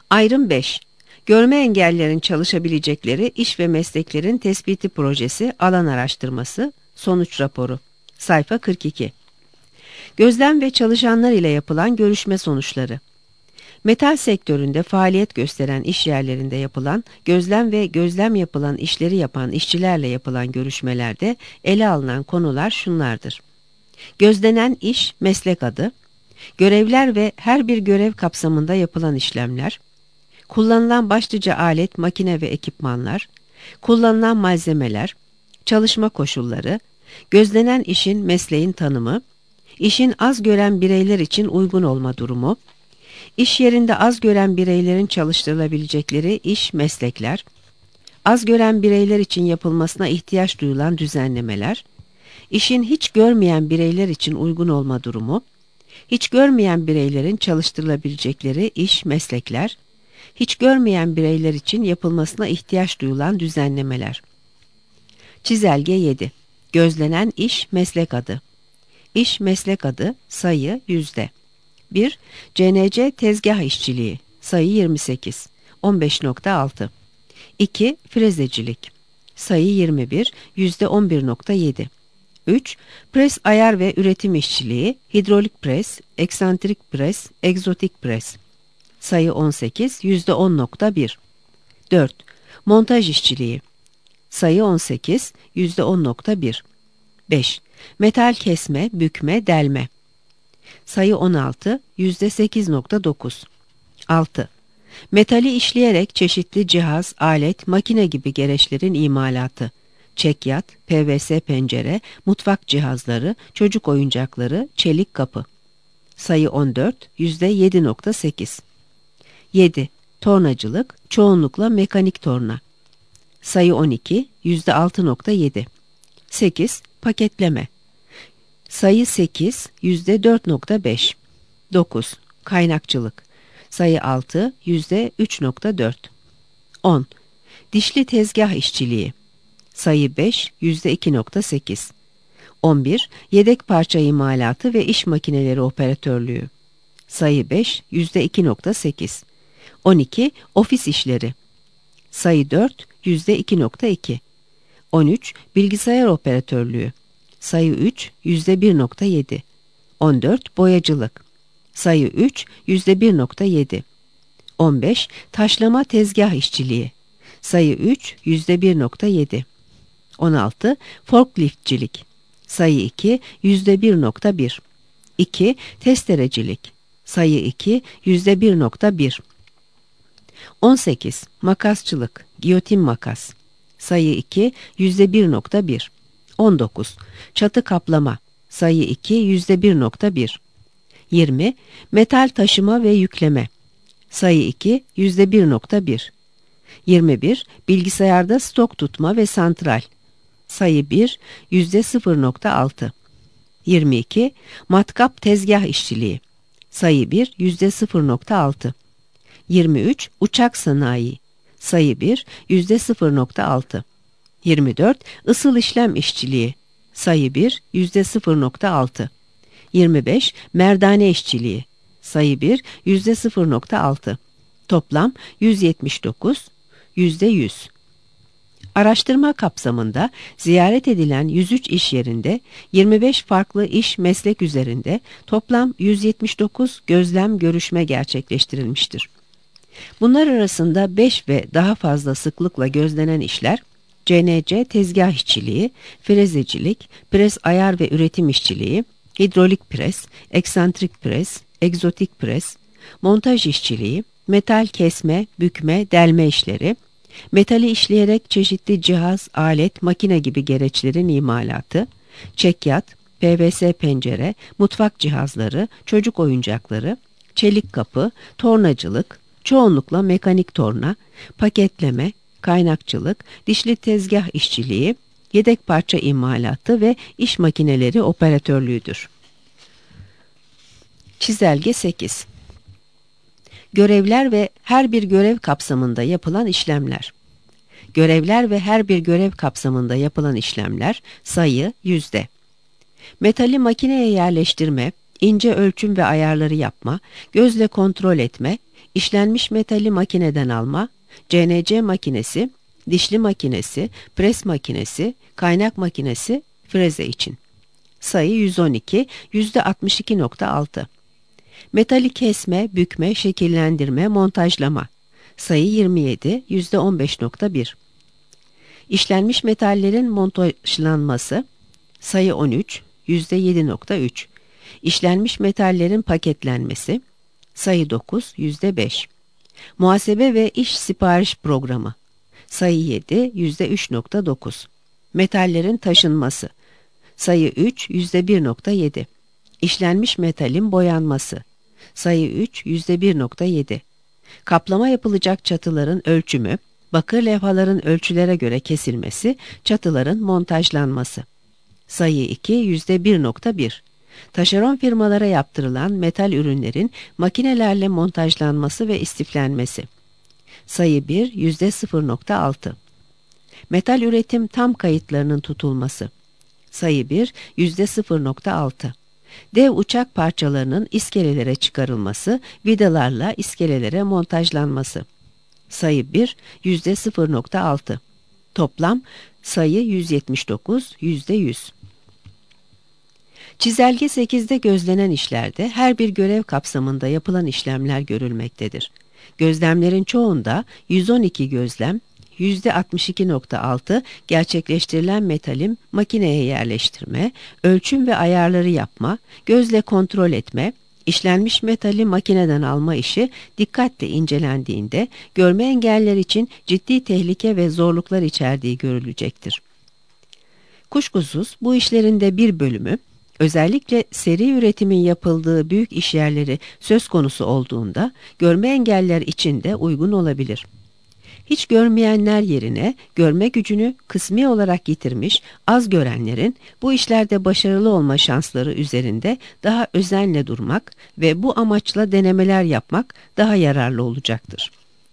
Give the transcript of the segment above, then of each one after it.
Ayrım 5. Görme engellilerin çalışabilecekleri iş ve mesleklerin tespiti projesi, alan araştırması, sonuç raporu. Sayfa 42. Gözlem ve çalışanlar ile yapılan görüşme sonuçları. Metal sektöründe faaliyet gösteren iş yerlerinde yapılan gözlem ve gözlem yapılan işleri yapan işçilerle yapılan görüşmelerde ele alınan konular şunlardır. Gözlenen iş, meslek adı, görevler ve her bir görev kapsamında yapılan işlemler, kullanılan başlıca alet, makine ve ekipmanlar, kullanılan malzemeler, çalışma koşulları, gözlenen işin, mesleğin tanımı, işin az gören bireyler için uygun olma durumu, iş yerinde az gören bireylerin çalıştırılabilecekleri iş, meslekler, az gören bireyler için yapılmasına ihtiyaç duyulan düzenlemeler, işin hiç görmeyen bireyler için uygun olma durumu, hiç görmeyen bireylerin çalıştırılabilecekleri iş, meslekler, hiç görmeyen bireyler için yapılmasına ihtiyaç duyulan düzenlemeler. Çizelge 7. Gözlenen iş, meslek adı. İş, meslek adı, sayı, yüzde. 1. CNC tezgah işçiliği, sayı 28, 15.6. 2. Frezecilik, sayı 21, %11.7. 3. Pres ayar ve üretim işçiliği, hidrolik pres, eksantrik pres, egzotik pres, sayı 18, %10.1. 4. Montaj işçiliği, sayı 18, %10.1. 5. Metal kesme, bükme, delme, sayı 16, %8.9. 6. Metali işleyerek çeşitli cihaz, alet, makine gibi gereçlerin imalatı, çekyat, PVC pencere, mutfak cihazları, çocuk oyuncakları, çelik kapı, sayı 14, %7.8. 7. Tornacılık, çoğunlukla mekanik torna, sayı 12, %6.7. 8. Paketleme, sayı 8, %4.5. 9. Kaynakçılık, sayı 6, %3.4. 10. Dişli tezgah işçiliği, sayı 5, %2.8. 11. Yedek parça imalatı ve iş makineleri operatörlüğü, sayı 5, %2.8. 12. Ofis işleri, sayı 4, %2.2. 13. Bilgisayar operatörlüğü, sayı 3, %1.7. 14. Boyacılık, sayı 3, %1.7. 15. Taşlama tezgah işçiliği, sayı 3, %1.7. 16. Forkliftçilik, sayı 2, %1.1. 2. Testerecilik, sayı 2, %1.1. 18. Makasçılık, giyotin makas, sayı 2, %1.1. 19. Çatı kaplama, sayı 2, %1.1. 20. Metal taşıma ve yükleme, sayı 2, %1.1. 21. Bilgisayarda stok tutma ve santral, sayı 1, %0.6. 22. Matkap tezgah işçiliği, sayı 1, %0.6. 23. Uçak sanayi, sayı 1, %0.6. 24. Isıl işlem işçiliği, sayı 1, %0.6. 25. Merdane işçiliği, sayı 1, %0.6. Toplam 179, %100. Araştırma kapsamında ziyaret edilen 103 iş yerinde 25 farklı iş meslek üzerinde toplam 179 gözlem görüşme gerçekleştirilmiştir. Bunlar arasında 5 ve daha fazla sıklıkla gözlenen işler, CNC tezgah işçiliği, frezecilik, pres ayar ve üretim işçiliği, hidrolik pres, eksantrik pres, egzotik pres, montaj işçiliği, metal kesme, bükme, delme işleri, metali işleyerek çeşitli cihaz, alet, makine gibi gereçlerin imalatı, çekyat, PVC pencere, mutfak cihazları, çocuk oyuncakları, çelik kapı, tornacılık, çoğunlukla mekanik torna, paketleme, kaynakçılık, dişli tezgah işçiliği, yedek parça imalatı ve iş makineleri operatörlüğüdür. Çizelge 8. Görevler ve her bir görev kapsamında yapılan işlemler. Görevler ve her bir görev kapsamında yapılan işlemler, sayı, yüzde. Metali makineye yerleştirme, ince ölçüm ve ayarları yapma, gözle kontrol etme, işlenmiş metali makineden alma, CNC makinesi, dişli makinesi, pres makinesi, kaynak makinesi, freze için. Sayı 112, %62.6. Metali kesme, bükme, şekillendirme, montajlama. Sayı 27, %15.1. İşlenmiş metallerin montajlanması. Sayı 13, %7.3. İşlenmiş metallerin paketlenmesi. Sayı 9, %5. Muhasebe ve iş sipariş programı. Sayı 7, %3.9. Metallerin taşınması. Sayı 3, %1.7. İşlenmiş metalin boyanması. Sayı 3, %1.7. Kaplama yapılacak çatıların ölçümü, bakır levhaların ölçülere göre kesilmesi, çatıların montajlanması. Sayı 2, %1.1. Taşeron firmalara yaptırılan metal ürünlerin makinelerle montajlanması ve istiflenmesi. Sayı 1, %0.6. Metal üretim tam kayıtlarının tutulması. Sayı 1, %0.6. Dev uçak parçalarının iskelelere çıkarılması, vidalarla iskelelere montajlanması. Sayı 1, %0.6. Toplam sayı 179, %100. Çizelge 8'de gözlenen işlerde her bir görev kapsamında yapılan işlemler görülmektedir. Gözlemlerin çoğunda 112 gözlem, %62.6 gerçekleştirilen metalin makineye yerleştirme, ölçüm ve ayarları yapma, gözle kontrol etme, işlenmiş metali makineden alma işi dikkatle incelendiğinde görme engeller için ciddi tehlike ve zorluklar içerdiği görülecektir. Kuşkusuz bu işlerin de bir bölümü, özellikle seri üretimin yapıldığı büyük işyerleri söz konusu olduğunda görme engeller için de uygun olabilir. Hiç görmeyenler yerine görme gücünü kısmi olarak yitirmiş az görenlerin bu işlerde başarılı olma şansları üzerinde daha özenle durmak ve bu amaçla denemeler yapmak daha yararlı olacaktır.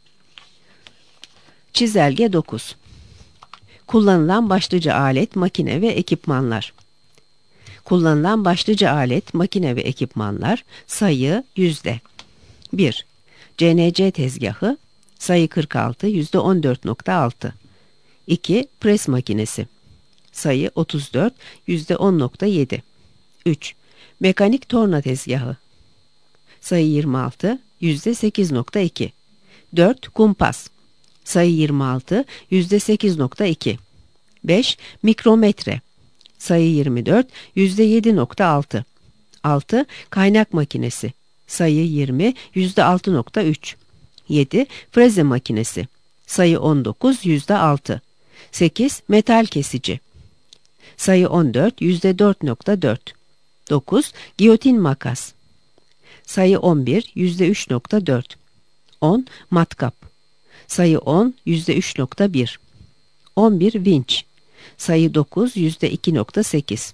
Çizelge 9. Kullanılan başlıca alet, makine ve ekipmanlar. Kullanılan başlıca alet, makine ve ekipmanlar. Sayı yüzde. 1. CNC tezgahı. Sayı 46, %14.6. 2. Pres makinesi. Sayı 34, %10.7. 3. Mekanik torna tezgahı. Sayı 26, %8.2. 4. Kumpas. Sayı 26, %8.2. 5. Mikrometre. Sayı 24, %7.6. 6. Kaynak makinesi. Sayı 20, %6.3. 7. Freze makinesi. Sayı 19, %6. 8. Metal kesici. Sayı 14, %4.4. 9. Giyotin makas. Sayı 11, %3.4. 10. Matkap. Sayı 10, %3.1. 11. Vinç. Sayı 9, %2.8.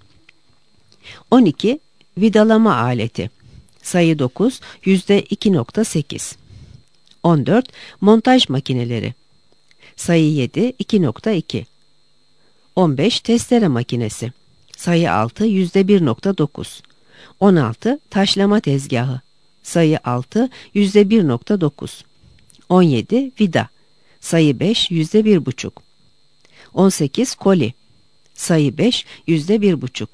12. Vidalama aleti. Sayı 9, %2.8. 14. Montaj makineleri. Sayı 7, 2.2. 15. Testere makinesi. Sayı 6, %1.9. 16. Taşlama tezgahı. Sayı 6, %1.9. 17. Vida. Sayı 5, %1.5. 18. Koli. Sayı 5, %1.5.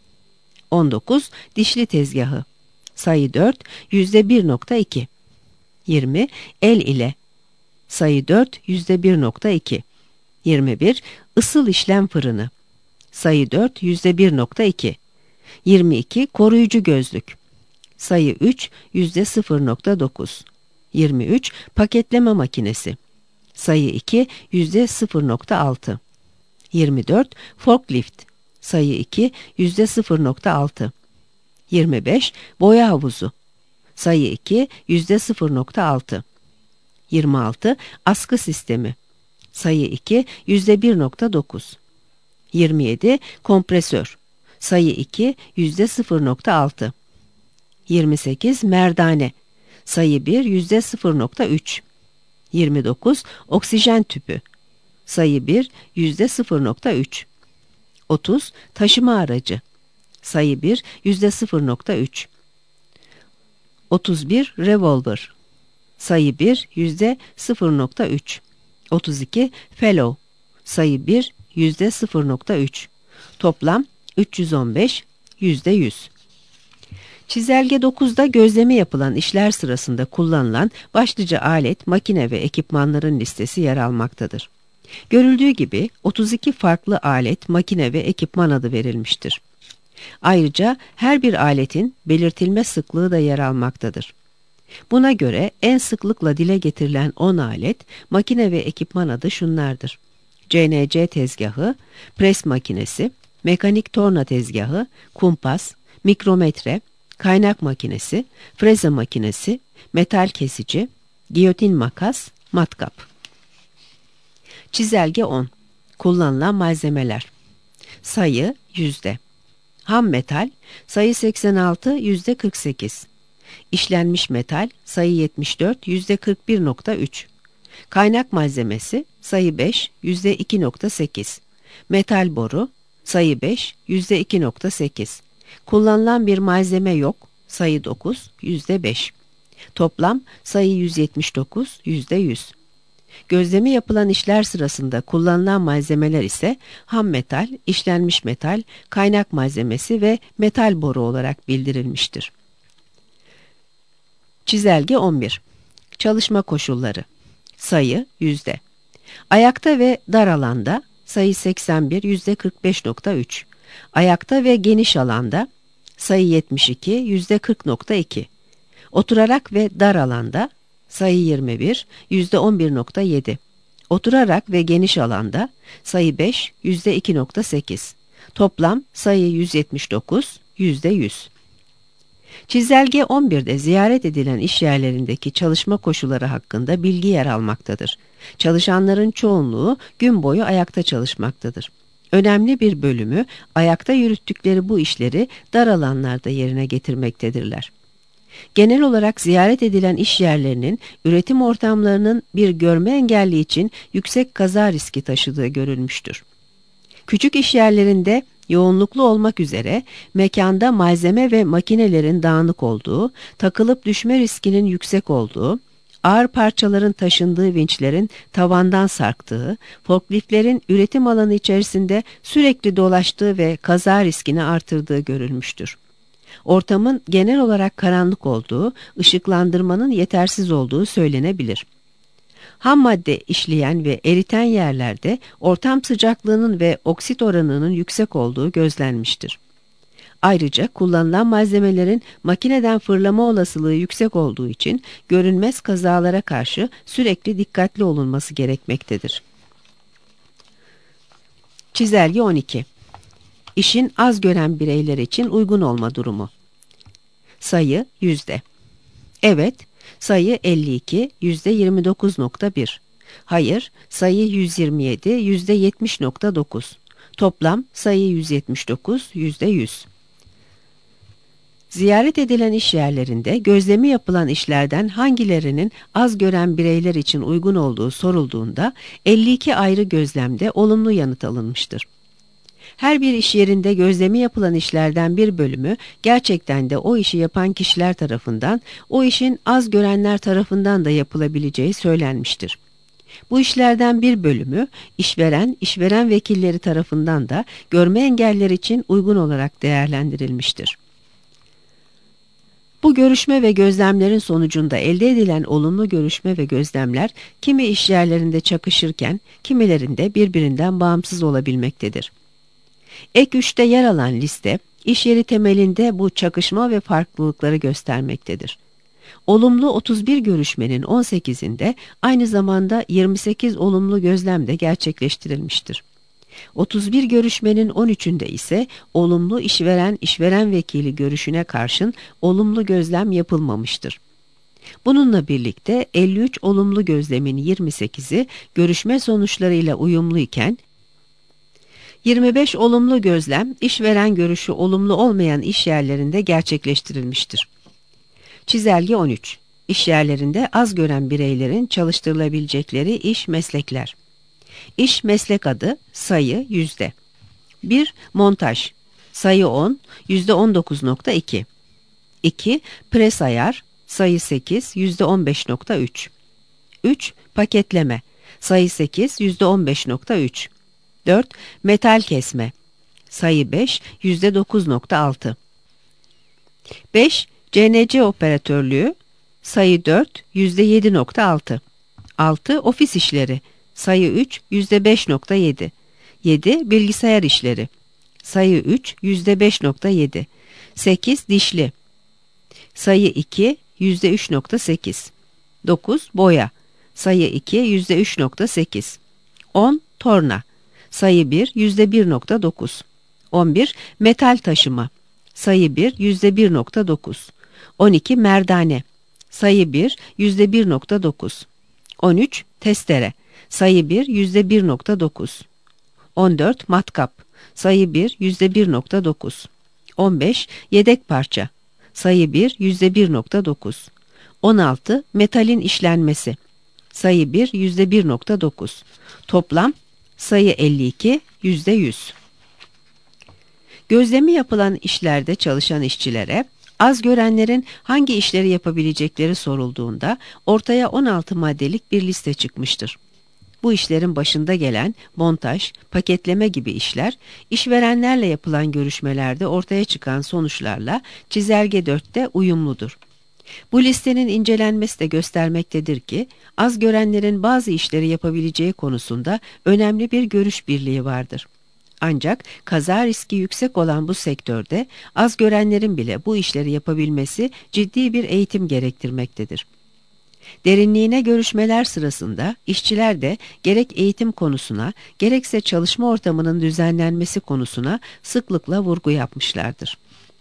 19. Dişli tezgahı. Sayı 4, %1.2. 20. El ile. Sayı 4, %1.2. 21. Isıl işlem fırını. Sayı 4, %1.2. 22. Koruyucu gözlük. Sayı 3, %0.9. 23. Paketleme makinesi. Sayı 2, %0.6. 24. Forklift. Sayı 2, %0.6. 25. Boya havuzu. Sayı 2, %0.6. 26. Askı sistemi. Sayı 2, %1.9. 27. Kompresör. Sayı 2, %0.6. 28. Merdane. Sayı 1, %0.3. 29. Oksijen tüpü. Sayı 1, %0.3. 30. Taşıma aracı. Sayı 1, %0.3. 31 revolver, sayı 1 %0.3. 32 fellow, sayı 1 %0.3. Toplam 315 %100. Çizelge 9'da gözlemi yapılan işler sırasında kullanılan başlıca alet, makine ve ekipmanların listesi yer almaktadır. Görüldüğü gibi 32 farklı alet, makine ve ekipman adı verilmiştir. Ayrıca her bir aletin belirtilme sıklığı da yer almaktadır. Buna göre en sıklıkla dile getirilen 10 alet, makine ve ekipman adı şunlardır: CNC tezgahı, pres makinesi, mekanik torna tezgahı, kumpas, mikrometre, kaynak makinesi, freze makinesi, metal kesici, giyotin makas, matkap. Çizelge 10. Kullanılan malzemeler. Sayı yüzde. Ham metal sayı 86 %48. İşlenmiş metal sayı 74 %41.3. Kaynak malzemesi sayı 5 %2.8. Metal boru sayı 5 %2.8. Kullanılan bir malzeme yok sayı 9 %5. Toplam sayı 179 %100. Gözlemi yapılan işler sırasında kullanılan malzemeler ise ham metal, işlenmiş metal, kaynak malzemesi ve metal boru olarak bildirilmiştir. Çizelge 11. Çalışma koşulları. Sayı yüzde. Ayakta ve dar alanda sayı 81 %45.3. Ayakta ve geniş alanda sayı 72 %40.2. Oturarak ve dar alanda sayı 21 %11.7. Oturarak ve geniş alanda sayı 5 %2.8. Toplam sayı 179 %100. Çizelge 11'de ziyaret edilen iş yerlerindeki çalışma koşulları hakkında bilgi yer almaktadır. Çalışanların çoğunluğu gün boyu ayakta çalışmaktadır. Önemli bir bölümü ayakta yürüttükleri bu işleri dar alanlarda yerine getirmektedirler. Genel olarak ziyaret edilen iş yerlerinin üretim ortamlarının bir görme engelli için yüksek kaza riski taşıdığı görülmüştür. Küçük iş yerlerinde yoğunluklu olmak üzere mekanda malzeme ve makinelerin dağınık olduğu, takılıp düşme riskinin yüksek olduğu, ağır parçaların taşındığı vinçlerin tavandan sarktığı, forkliftlerin üretim alanı içerisinde sürekli dolaştığı ve kaza riskini artırdığı görülmüştür. Ortamın genel olarak karanlık olduğu, ışıklandırmanın yetersiz olduğu söylenebilir. Ham madde işleyen ve eriten yerlerde ortam sıcaklığının ve oksit oranının yüksek olduğu gözlenmiştir. Ayrıca kullanılan malzemelerin makineden fırlama olasılığı yüksek olduğu için görünmez kazalara karşı sürekli dikkatli olunması gerekmektedir. Çizelge 12. İşin az gören bireyler için uygun olma durumu. Sayı yüzde. Evet, sayı 52 %29.1. Hayır, sayı 127 %70.9. Toplam sayı 179 %100. Ziyaret edilen iş yerlerinde gözlemi yapılan işlerden hangilerinin az gören bireyler için uygun olduğu sorulduğunda 52 ayrı gözlemde olumlu yanıt alınmıştır. Her bir iş yerinde gözlemi yapılan işlerden bir bölümü gerçekten de o işi yapan kişiler tarafından, o işin az görenler tarafından da yapılabileceği söylenmiştir. Bu işlerden bir bölümü işveren vekilleri tarafından da görme engelliler için uygun olarak değerlendirilmiştir. Bu görüşme ve gözlemlerin sonucunda elde edilen olumlu görüşme ve gözlemler kimi iş yerlerinde çakışırken kimilerinde birbirinden bağımsız olabilmektedir. Ek 3'te yer alan liste, iş yeri temelinde bu çakışma ve farklılıkları göstermektedir. Olumlu 31 görüşmenin 18'inde aynı zamanda 28 olumlu gözlem de gerçekleştirilmiştir. 31 görüşmenin 13'ünde ise olumlu işveren vekili görüşüne karşın olumlu gözlem yapılmamıştır. Bununla birlikte 53 olumlu gözlemin 28'i görüşme sonuçlarıyla uyumlu iken, 25 olumlu gözlem, işveren görüşü olumlu olmayan iş yerlerinde gerçekleştirilmiştir. Çizelge 13. İş yerlerinde az gören bireylerin çalıştırılabilecekleri iş meslekler. İş meslek adı, sayı yüzde. 1. Montaj, sayı 10, %19.2. 2. Pres ayar, sayı 8, %15.3. 3. Paketleme, sayı 8, %15.3. 4. Metal kesme, sayı 5, %9.6. 5. CNC operatörlüğü, sayı 4, %7.6. 6. Ofis işleri, sayı 3, %5.7. 7. Bilgisayar işleri, sayı 3, %5.7. 8. Dişli, sayı 2, %3.8. 9. Boya, sayı 2, %3.8. 10. Torna, sayı 1, %1.9. 11. Metal taşıma, sayı 1, %1.9. 12. Merdane, sayı 1, %1.9. 13. Testere, sayı 1, %1.9. 14. Matkap, sayı 1, %1.9. 15. Yedek parça, sayı 1, %1.9. 16. Metalin işlenmesi, sayı 1, %1.9. Toplam, sayı 52, %100. Gözlemi yapılan işlerde çalışan işçilere, az görenlerin hangi işleri yapabilecekleri sorulduğunda ortaya 16 maddelik bir liste çıkmıştır. Bu işlerin başında gelen montaj, paketleme gibi işler, işverenlerle yapılan görüşmelerde ortaya çıkan sonuçlarla çizelge 4'te uyumludur. Bu listenin incelenmesi de göstermektedir ki, az görenlerin bazı işleri yapabileceği konusunda önemli bir görüş birliği vardır. Ancak kaza riski yüksek olan bu sektörde az görenlerin bile bu işleri yapabilmesi ciddi bir eğitim gerektirmektedir. Derinliğine görüşmeler sırasında işçiler de gerek eğitim konusuna gerekse çalışma ortamının düzenlenmesi konusuna sıklıkla vurgu yapmışlardır.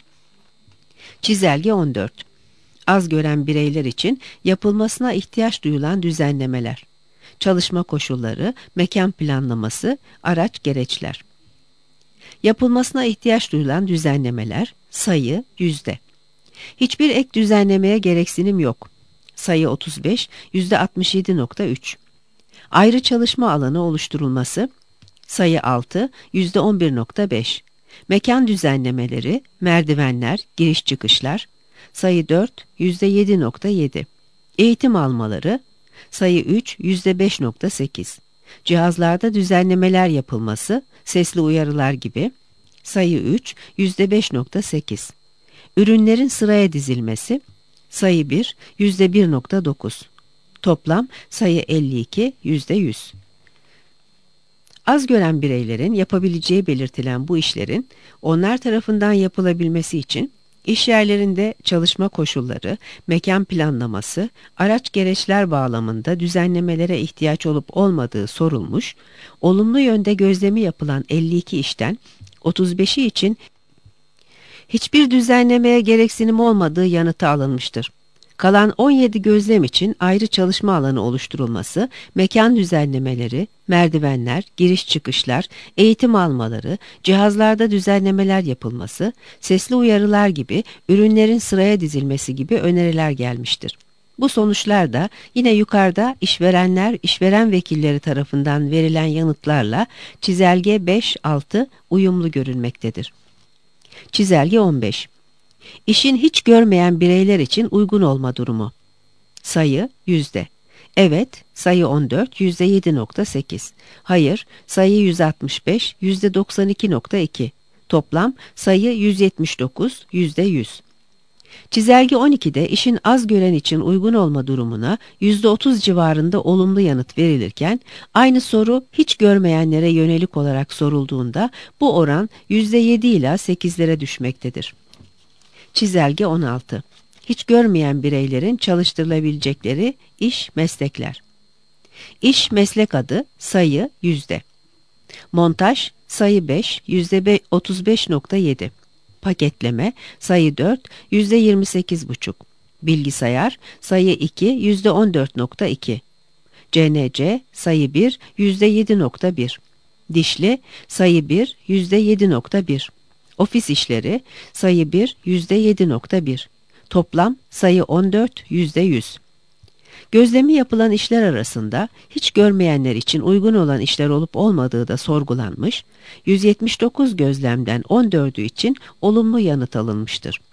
Çizelge 14. Az gören bireyler için yapılmasına ihtiyaç duyulan düzenlemeler. Çalışma koşulları, mekan planlaması, araç gereçler. Yapılmasına ihtiyaç duyulan düzenlemeler, sayı, yüzde. Hiçbir ek düzenlemeye gereksinim yok. Sayı 35, %67.3. Ayrı çalışma alanı oluşturulması, sayı 6, %11.5. Mekan düzenlemeleri, merdivenler, giriş çıkışlar, sayı 4, %7.7. Eğitim almaları, sayı 3, %5.8. Cihazlarda düzenlemeler yapılması, sesli uyarılar gibi, sayı 3, %5.8. Ürünlerin sıraya dizilmesi, sayı 1, %1.9. Toplam sayı 52, %100. Az gören bireylerin yapabileceği belirtilen bu işlerin onlar tarafından yapılabilmesi için iş yerlerinde çalışma koşulları, mekan planlaması, araç gereçler bağlamında düzenlemelere ihtiyaç olup olmadığı sorulmuş, olumlu yönde gözlemi yapılan 52 işten 35'i için hiçbir düzenlemeye gereksinim olmadığı yanıtı alınmıştır. Kalan 17 gözlem için ayrı çalışma alanı oluşturulması, mekan düzenlemeleri, merdivenler, giriş çıkışlar, eğitim almaları, cihazlarda düzenlemeler yapılması, sesli uyarılar gibi ürünlerin sıraya dizilmesi gibi öneriler gelmiştir. Bu sonuçlar da yine yukarıda işverenler, işveren vekilleri tarafından verilen yanıtlarla çizelge 5-6 uyumlu görünmektedir. Çizelge 15. İşin hiç görmeyen bireyler için uygun olma durumu. Sayı, yüzde. Evet, sayı 14, %7.8. Hayır, sayı 165, %92.2. Toplam sayı 179, %100. Çizelge 12'de işin az gören için uygun olma durumuna %30 civarında olumlu yanıt verilirken, aynı soru hiç görmeyenlere yönelik olarak sorulduğunda bu oran %7 ila 8'lere düşmektedir. Çizelge 16. Hiç görmeyen bireylerin çalıştırılabilecekleri iş, meslekler. İş, meslek adı, sayı, yüzde. Montaj, sayı 5, %35.7. Paketleme, sayı 4, %28.5. Bilgisayar, sayı 2, %14.2. CNC, sayı 1, %7.1. Dişli, sayı 1, %7.1. Ofis işleri, sayı 1, %7.1. Toplam sayı 14, %100. Gözlemi yapılan işler arasında hiç görmeyenler için uygun olan işler olup olmadığı da sorgulanmış, 179 gözlemden 14'ü için olumlu yanıt alınmıştır.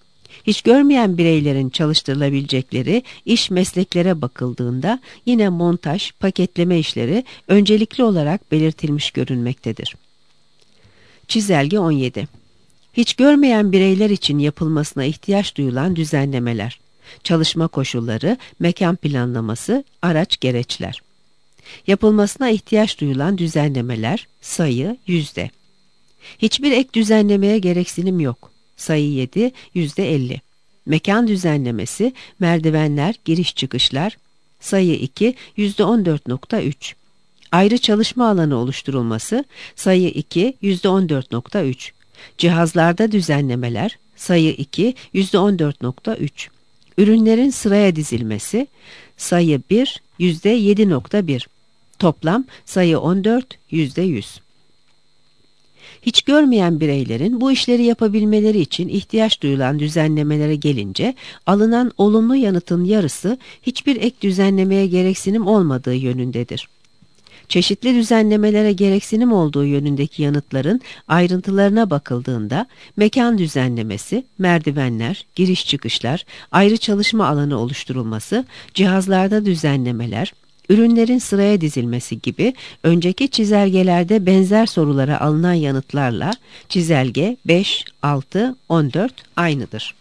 Hiç görmeyen bireylerin çalıştırılabilecekleri iş mesleklere bakıldığında yine montaj, paketleme işleri öncelikli olarak belirtilmiş görünmektedir. Çizelge 17. Hiç görmeyen bireyler için yapılmasına ihtiyaç duyulan düzenlemeler, çalışma koşulları, mekan planlaması, araç gereçler. Yapılmasına ihtiyaç duyulan düzenlemeler, sayı, yüzde. Hiçbir ek düzenlemeye gereksinim yok. Sayı 7, %50. Mekan düzenlemesi, merdivenler, giriş çıkışlar. Sayı 2, %14.3. Ayrı çalışma alanı oluşturulması, sayı 2, %14.3. Cihazlarda düzenlemeler, sayı 2, %14.3. Ürünlerin sıraya dizilmesi, sayı 1, %7.1. Toplam sayı 14, %100. Hiç görmeyen bireylerin bu işleri yapabilmeleri için ihtiyaç duyulan düzenlemelere gelince alınan olumlu yanıtın yarısı hiçbir ek düzenlemeye gereksinim olmadığı yönündedir. Çeşitli düzenlemelere gereksinim olduğu yönündeki yanıtların ayrıntılarına bakıldığında mekan düzenlemesi, merdivenler, giriş çıkışlar, ayrı çalışma alanı oluşturulması, cihazlarda düzenlemeler, ürünlerin sıraya dizilmesi gibi önceki çizelgelerde benzer sorulara alınan yanıtlarla çizelge 5, 6, 14 aynıdır.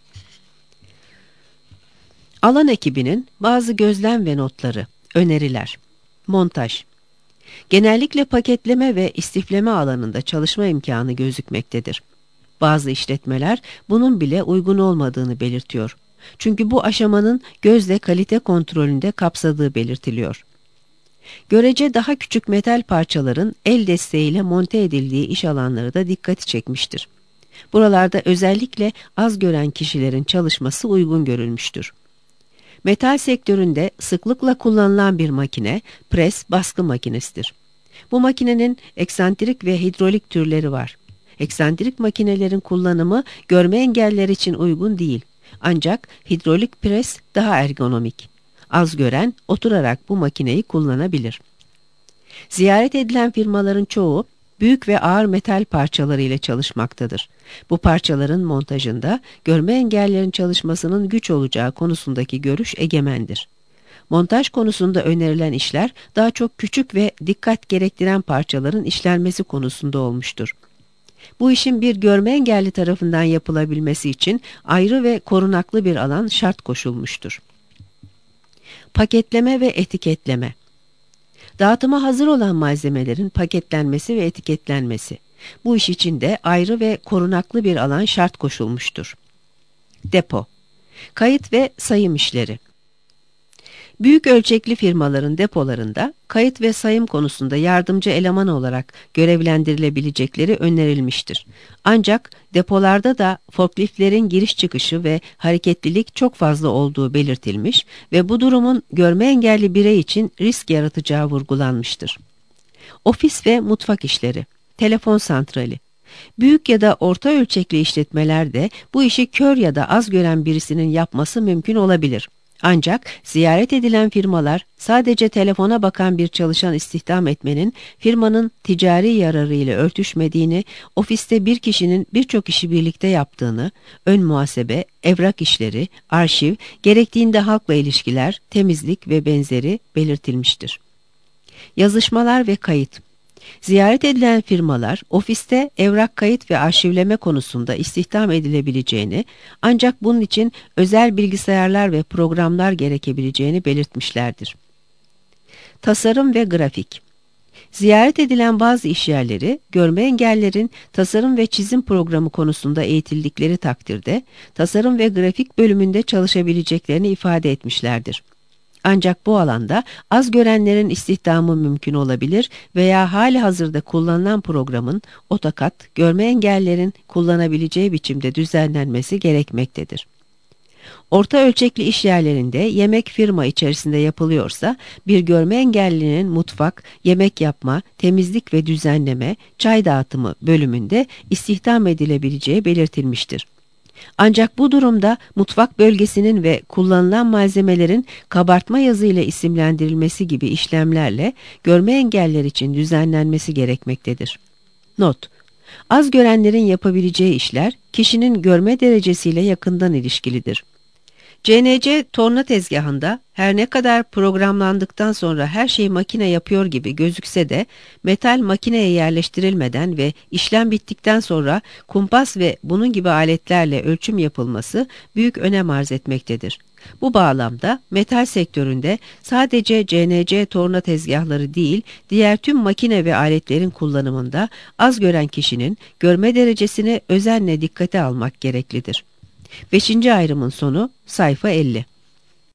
Alan ekibinin bazı gözlem ve notları, öneriler, montaj. Genellikle paketleme ve istifleme alanında çalışma imkanı gözükmektedir. Bazı işletmeler bunun bile uygun olmadığını belirtiyor. Çünkü bu aşamanın gözle kalite kontrolünde kapsadığı belirtiliyor. Görece daha küçük metal parçaların el desteğiyle monte edildiği iş alanları da dikkati çekmiştir. Buralarda özellikle az gören kişilerin çalışması uygun görülmüştür. Metal sektöründe sıklıkla kullanılan bir makine, pres baskı makinesidir. Bu makinenin eksantrik ve hidrolik türleri var. Eksantrik makinelerin kullanımı görme engelliler için uygun değil. Ancak hidrolik pres daha ergonomik. Az gören oturarak bu makineyi kullanabilir. Ziyaret edilen firmaların çoğu büyük ve ağır metal parçaları ile çalışmaktadır. Bu parçaların montajında görme engellilerin çalışmasının güç olacağı konusundaki görüş egemendir. Montaj konusunda önerilen işler daha çok küçük ve dikkat gerektiren parçaların işlenmesi konusunda olmuştur. Bu işin bir görme engelli tarafından yapılabilmesi için ayrı ve korunaklı bir alan şart koşulmuştur. Paketleme ve etiketleme. Dağıtıma hazır olan malzemelerin paketlenmesi ve etiketlenmesi. Bu iş için de ayrı ve korunaklı bir alan şart koşulmuştur. Depo. Kayıt ve sayım işleri. Büyük ölçekli firmaların depolarında kayıt ve sayım konusunda yardımcı eleman olarak görevlendirilebilecekleri önerilmiştir. Ancak depolarda da forkliftlerin giriş çıkışı ve hareketlilik çok fazla olduğu belirtilmiş ve bu durumun görme engelli birey için risk yaratacağı vurgulanmıştır. Ofis ve mutfak işleri, telefon santrali. Büyük ya da orta ölçekli işletmelerde bu işi kör ya da az gören birisinin yapması mümkün olabilir. Ancak ziyaret edilen firmalar sadece telefona bakan bir çalışan istihdam etmenin firmanın ticari yararıyla örtüşmediğini, ofiste bir kişinin birçok işi birlikte yaptığını, ön muhasebe, evrak işleri, arşiv, gerektiğinde halkla ilişkiler, temizlik ve benzeri belirtilmiştir. Yazışmalar ve kayıt. Ziyaret edilen firmalar ofiste evrak kayıt ve arşivleme konusunda istihdam edilebileceğini, ancak bunun için özel bilgisayarlar ve programlar gerekebileceğini belirtmişlerdir. Tasarım ve grafik. Ziyaret edilen bazı işyerleri görme engellilerin tasarım ve çizim programı konusunda eğitildikleri takdirde tasarım ve grafik bölümünde çalışabileceklerini ifade etmişlerdir. Ancak bu alanda az görenlerin istihdamı mümkün olabilir veya halihazırda kullanılan programın AutoCAD, görme engellilerin kullanabileceği biçimde düzenlenmesi gerekmektedir. Orta ölçekli iş yerlerinde yemek firma içerisinde yapılıyorsa bir görme engellinin mutfak, yemek yapma, temizlik ve düzenleme, çay dağıtımı bölümünde istihdam edilebileceği belirtilmiştir. Ancak bu durumda mutfak bölgesinin ve kullanılan malzemelerin kabartma yazıyla isimlendirilmesi gibi işlemlerle görme engelliler için düzenlenmesi gerekmektedir. Not: Az görenlerin yapabileceği işler kişinin görme derecesiyle yakından ilişkilidir. CNC torna tezgahında her ne kadar programlandıktan sonra her şeyi makine yapıyor gibi gözükse de metal makineye yerleştirilmeden ve işlem bittikten sonra kumpas ve bunun gibi aletlerle ölçüm yapılması büyük önem arz etmektedir. Bu bağlamda metal sektöründe sadece CNC torna tezgahları değil, diğer tüm makine ve aletlerin kullanımında az gören kişinin görme derecesini özenle dikkate almak gereklidir. 5. ayrımın sonu sayfa 50.